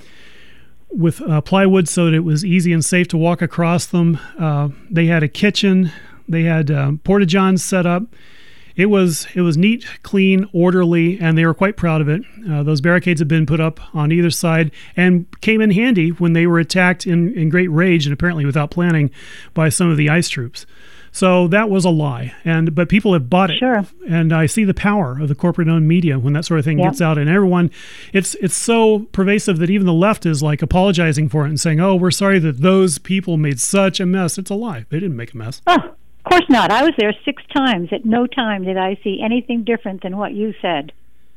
plywood so that it was easy and safe to walk across them. They had a kitchen. They had porta-johns set up. It was neat, clean, orderly, and they were quite proud of it. Those barricades had been put up on either side and came in handy when they were attacked in great rage and apparently without planning by some of the ICE troops. So that was a lie, but people have bought it. Sure. And I see the power of the corporate-owned media when that sort of thing gets out, and everyone, it's so pervasive that even the left is like apologizing for it and saying, "Oh, we're sorry that those people made such a mess." It's a lie. They didn't make a mess. Oh, of course not. I was there 6 times. At no time did I see anything different than what you said.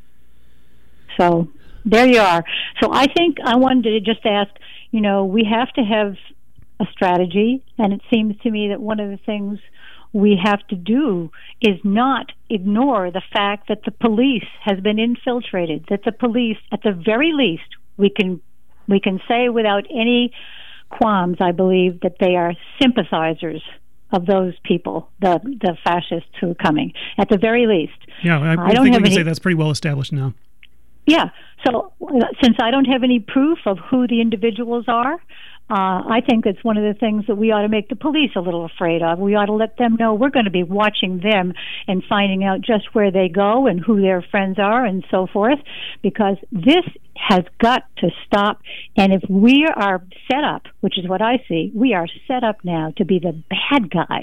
So there you are. So I think I wanted to just ask, we have to have a strategy, and it seems to me that one of the things we have to do is not ignore the fact that the police has been infiltrated, that the police, at the very least, we can say without any qualms, I believe, that they are sympathizers of those people, the fascists who are coming, at the very least. Yeah, I think we can say that's pretty well established now. Yeah, so since I don't have any proof of who the individuals are, I think it's one of the things that we ought to make the police a little afraid of. We ought to let them know we're going to be watching them and finding out just where they go and who their friends are and so forth, because this has got to stop. And if we are set up, which is what I see, we are set up now to be the bad guys.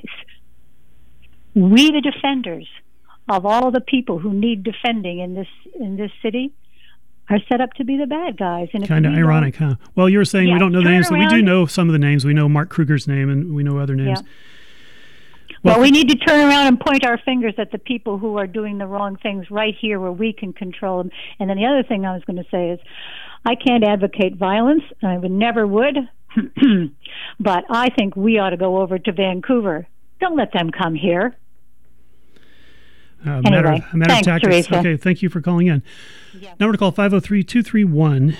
We, the defenders of all the people who need defending in this city, are set up to be the bad guys. And kind of ironic, huh? Well, you were saying we don't know the names, so we do know some of the names. We know Mark Kruger's name, and we know other names. Yeah. Well, we need to turn around and point our fingers at the people who are doing the wrong things right here where we can control them. And then the other thing I was going to say is I can't advocate violence. I never would. But I think we ought to go over to Vancouver. Don't let them come here. Anyway, matter of tactics. Teresa. Okay, thank you for calling in. Yeah. Number to call, 503-231-8187,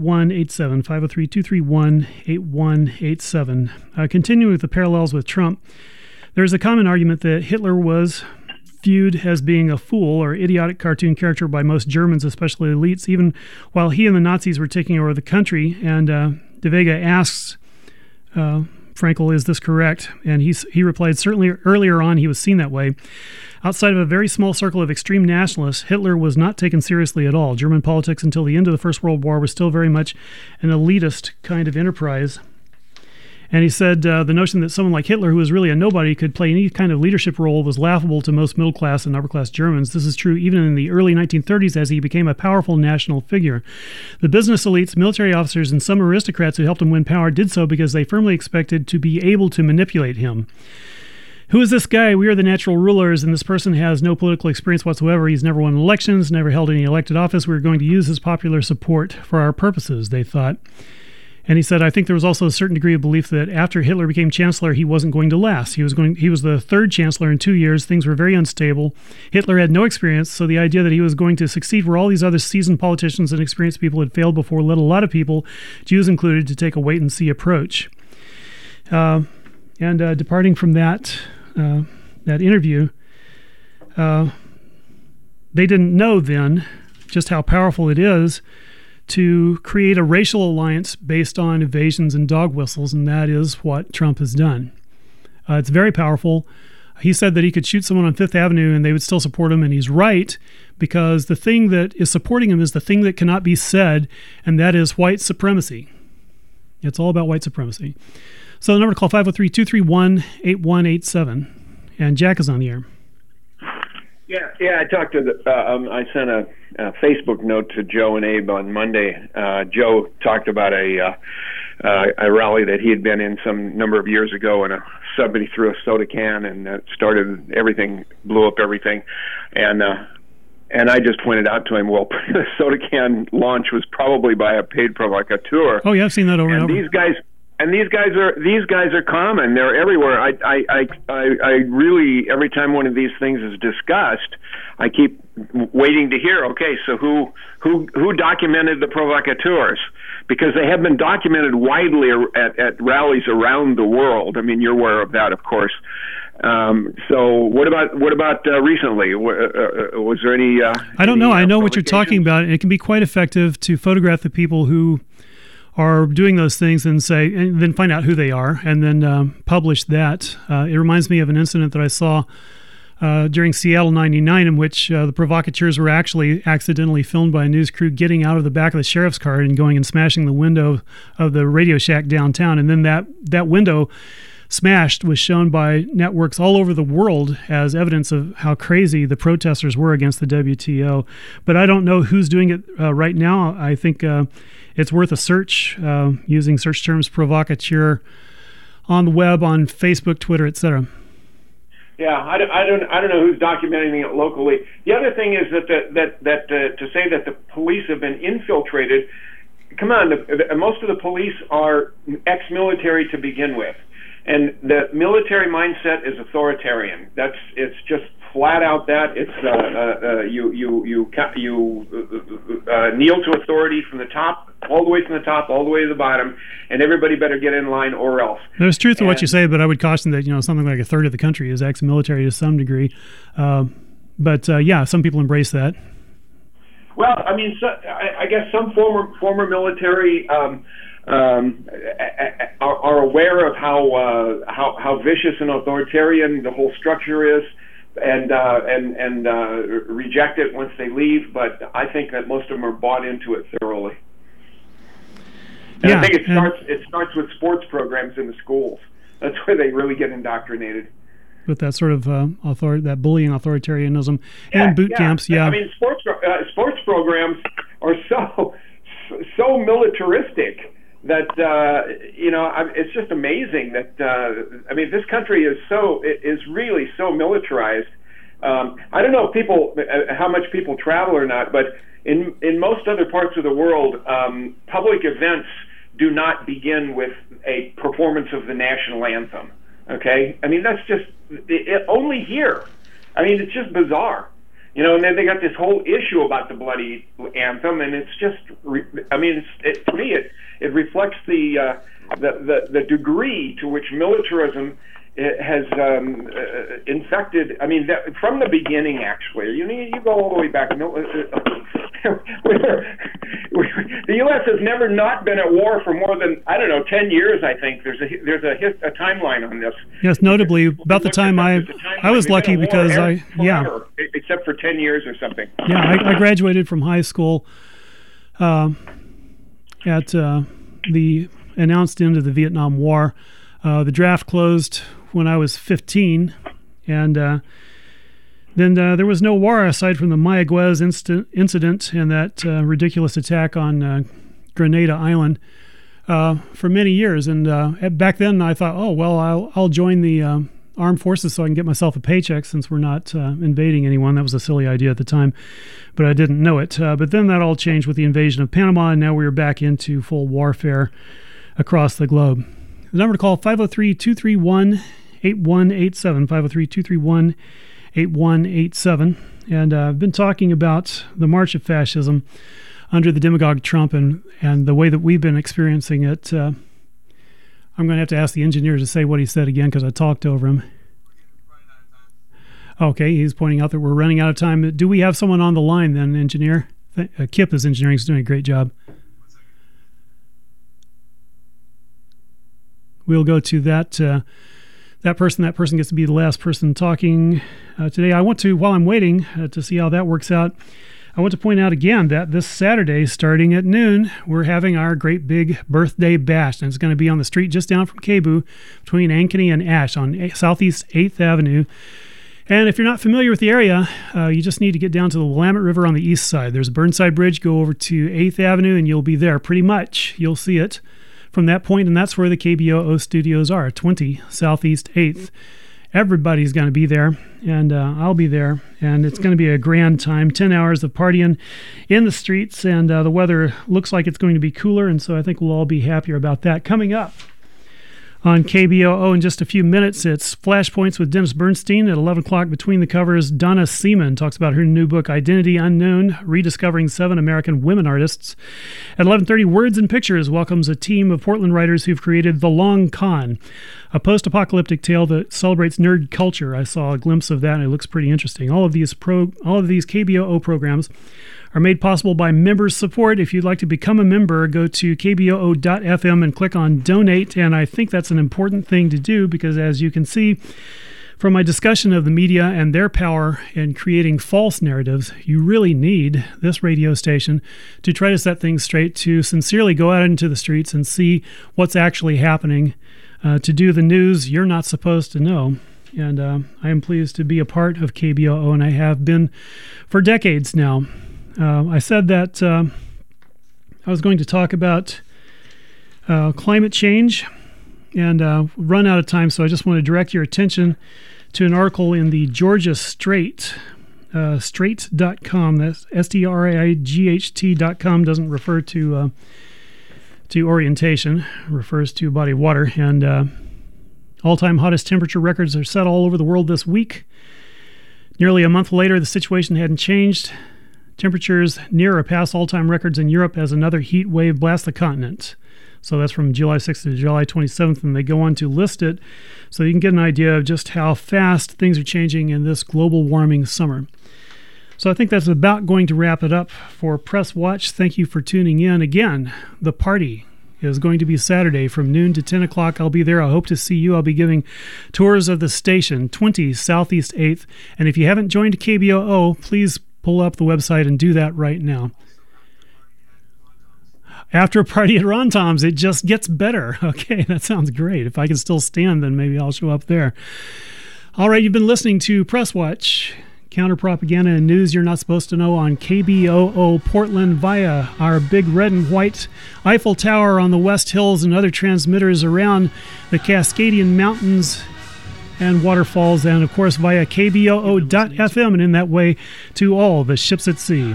503-231-8187. Continuing with the parallels with Trump, there's a common argument that Hitler was viewed as being a fool or idiotic cartoon character by most Germans, especially elites, even while he and the Nazis were taking over the country. And De Vega asks Frankel, is this correct? And he replied, certainly earlier on he was seen that way. Outside of a very small circle of extreme nationalists, Hitler was not taken seriously at all. German politics until the end of the First World War was still very much an elitist kind of enterprise. And he said the notion that someone like Hitler, who was really a nobody, could play any kind of leadership role was laughable to most middle-class and upper-class Germans. This is true even in the early 1930s as he became a powerful national figure. The business elites, military officers, and some aristocrats who helped him win power did so because they firmly expected to be able to manipulate him. Who is this guy? We are the natural rulers, and this person has no political experience whatsoever. He's never won elections, never held any elected office. We're going to use his popular support for our purposes, they thought. And he said, I think there was also a certain degree of belief that after Hitler became chancellor, he wasn't going to last. He was the third chancellor in 2 years. Things were very unstable. Hitler had no experience, so the idea that he was going to succeed where all these other seasoned politicians and experienced people had failed before led a lot of people, Jews included, to take a wait-and-see approach. Departing from that interview, they didn't know then just how powerful it is to create a racial alliance based on evasions and dog whistles, and that is what Trump has done. It's very powerful. He said that he could shoot someone on Fifth Avenue and they would still support him, and he's right, because the thing that is supporting him is the thing that cannot be said, and that is white supremacy. It's all about white supremacy. So the number to call, 503-231-8187. And Jack is on the air. Yeah. I talked to I sent a Facebook note to Joe and Abe on Monday. Joe talked about a rally that he had been in some number of years ago, and somebody threw a soda can, and that started everything, blew up everything, and I just pointed out to him, well, the soda can launch was probably by a paid provocateur. Oh yeah, I've seen that over and over. These guys are common. They're everywhere. I really, every time one of these things is discussed, I keep waiting to hear. Okay, so who documented the provocateurs? Because they have been documented widely at rallies around the world. I mean, you're aware of that, of course. So what about recently? Was there any? I don't know. I know what you're talking about. It can be quite effective to photograph the people who are doing those things and then find out who they are, and then publish that. It reminds me of an incident that I saw during Seattle 99, in which the provocateurs were actually accidentally filmed by a news crew getting out of the back of the sheriff's car and going and smashing the window of the Radio Shack downtown. And then that window smashed was shown by networks all over the world as evidence of how crazy the protesters were against the WTO. But I don't know who's doing it right now. I think it's worth a search using search terms provocateur on the web, on Facebook, Twitter, etc. Yeah, I don't know who's documenting it locally. The other thing is that to say that the police have been infiltrated. Come on, most of the police are ex-military to begin with. And the military mindset is authoritarian. It's just flat out that. It's you kneel to authority from the top, all the way from the top, all the way to the bottom, and everybody better get in line or else. There's truth to what you say, but I would caution that something like a third of the country is ex-military to some degree. But some people embrace that. Well, I mean, I guess some former military. Are aware of how vicious and authoritarian the whole structure is, and reject it once they leave. But I think that most of them are bought into it thoroughly. And I think it starts with sports programs in the schools. That's where they really get indoctrinated. With that sort of that bullying authoritarianism and boot camps. Yeah, I mean, sports programs are so militaristic that it's just amazing that this country is really so militarized. I don't know how much people travel or not, but in most other parts of the world, public events do not begin with a performance of the national anthem. Okay, I mean that's just only here. I mean it's just bizarre. And then they got this whole issue about the bloody anthem, and it's just, to me, it reflects the degree to which militarism has infected. I mean, from the beginning, actually. You go all the way back. The U.S. has never not been at war for more than 10 years. I think there's a timeline on this. Yes, notably about the time I was lucky because except for 10 years or something. Yeah, I graduated from high school at the announced into the Vietnam War. The draft closed when I was 15, and then there was no war aside from the Mayaguez incident and that ridiculous attack on Grenada Island for many years. And back then I thought, oh, well, I'll join the armed forces so I can get myself a paycheck since we're not invading anyone. That was a silly idea at the time, but I didn't know it. But then that all changed with the invasion of Panama, and now we are back into full warfare across the globe. The number to call, 503-231-8187, 503-231-8187. And I've been talking about the march of fascism under the demagogue Trump and the way that we've been experiencing it. I'm going to have to ask the engineer to say what he said again because I talked over him. Okay, he's pointing out that we're running out of time. Do we have someone on the line then, engineer? Kip is engineering. He's doing a great job. We'll go to that person. That person gets to be the last person talking today. I want to, while I'm waiting to see how that works out, I want to point out again that this Saturday, starting at noon, we're having our great big birthday bash. And it's going to be on the street just down from Cebu between Ankeny and Ash on Southeast 8th Avenue. And if you're not familiar with the area, you just need to get down to the Willamette River on the east side. There's a Burnside Bridge. Go over to 8th Avenue and you'll be there pretty much. You'll see it from that point, and that's where the KBOO studios are, 20 Southeast 8th. Everybody's going to be there, and I'll be there, and it's going to be a grand time, 10 hours of partying in the streets, and the weather looks like it's going to be cooler, and so I think we'll all be happier about that. Coming up on KBOO in just a few minutes, it's Flashpoints with Dennis Bernstein. At 11 o'clock between the covers, Donna Seaman talks about her new book, Identity Unknown, Rediscovering 7 American Women Artists. At 11:30, Words and Pictures welcomes a team of Portland writers who've created The Long Con, a post-apocalyptic tale that celebrates nerd culture. I saw a glimpse of that, and it looks pretty interesting. All of these KBOO programs are made possible by members' support. If you'd like to become a member, go to kboo.fm and click on Donate, and I think that's an important thing to do because, as you can see from my discussion of the media and their power in creating false narratives, you really need this radio station to try to set things straight, to sincerely go out into the streets and see what's actually happening, to do the news you're not supposed to know. And I am pleased to be a part of KBOO, and I have been for decades now. I said that I was going to talk about climate change and run out of time, so I just want to direct your attention to an article in the Georgia Strait, strait.com. That's STRIGHT.com. Doesn't refer to orientation, refers to a body of water. And all-time hottest temperature records are set all over the world this week. Nearly a month later, the situation hadn't changed. Temperatures near or past all-time records in Europe as another heat wave blasts the continent. So that's from July 6th to July 27th, and they go on to list it so you can get an idea of just how fast things are changing in this global warming summer. So I think that's about going to wrap it up for Press Watch. Thank you for tuning in. Again, the party is going to be Saturday from noon to 10 o'clock. I'll be there. I hope to see you. I'll be giving tours of the station, 20 Southeast 8th. And if you haven't joined KBOO, please pull up the website and do that right now. After a party at Ron Tom's, it just gets better. Okay, that sounds great. If I can still stand, then maybe I'll show up there. All right, you've been listening to Press Watch, counter-propaganda and news you're not supposed to know on KBOO Portland via our big red and white Eiffel Tower on the West Hills and other transmitters around the Cascadian Mountains and waterfalls, and of course via KBOO.FM, and in that way to all the ships at sea.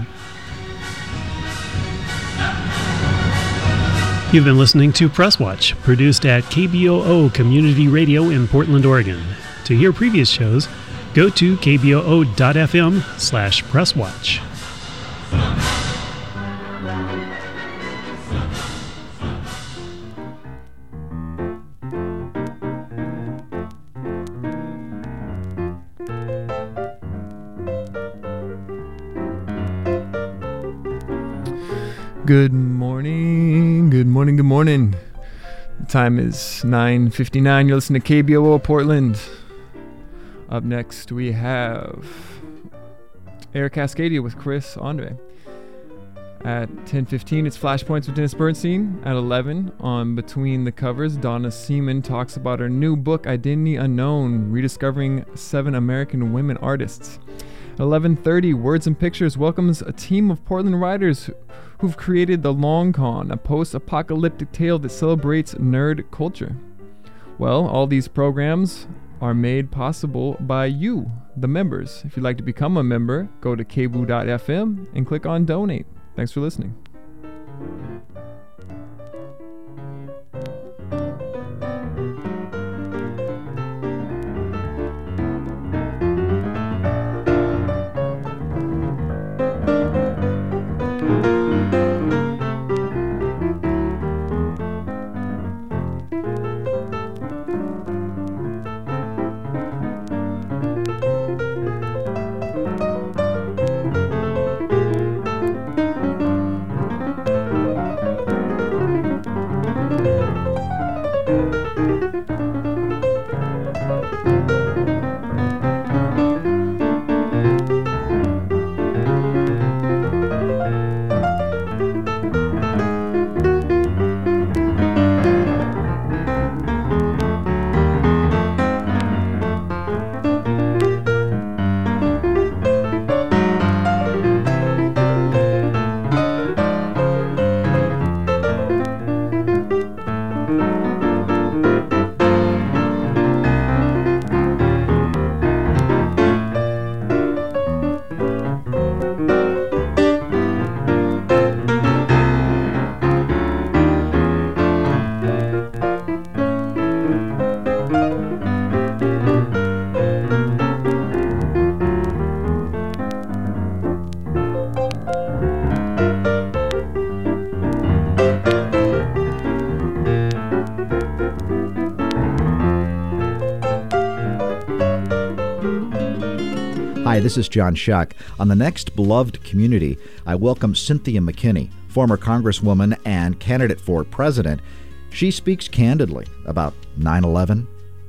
You've been listening to Press Watch, produced at KBOO Community Radio in Portland, Oregon. To hear previous shows, go to kboo.fm/presswatch. Good morning, good morning, good morning. The time is 9:59. You're listening to KBOO Portland. Up next, we have Air Cascadia with Chris Andre. At 10:15, it's Flashpoints with Dennis Bernstein. At 11, on Between the Covers, Donna Seaman talks about her new book, Identity Unknown, Rediscovering 7 American Women Artists. At 11:30, Words and Pictures welcomes a team of Portland writers who've created The Long Con, a post-apocalyptic tale that celebrates nerd culture. Well, all these programs are made possible by you, the members. If you'd like to become a member, go to kboo.fm and click on Donate. Thanks for listening. Hi, this is John Shuck. On the next Beloved Community, I welcome Cynthia McKinney, former Congresswoman and candidate for president. She speaks candidly about 9/11,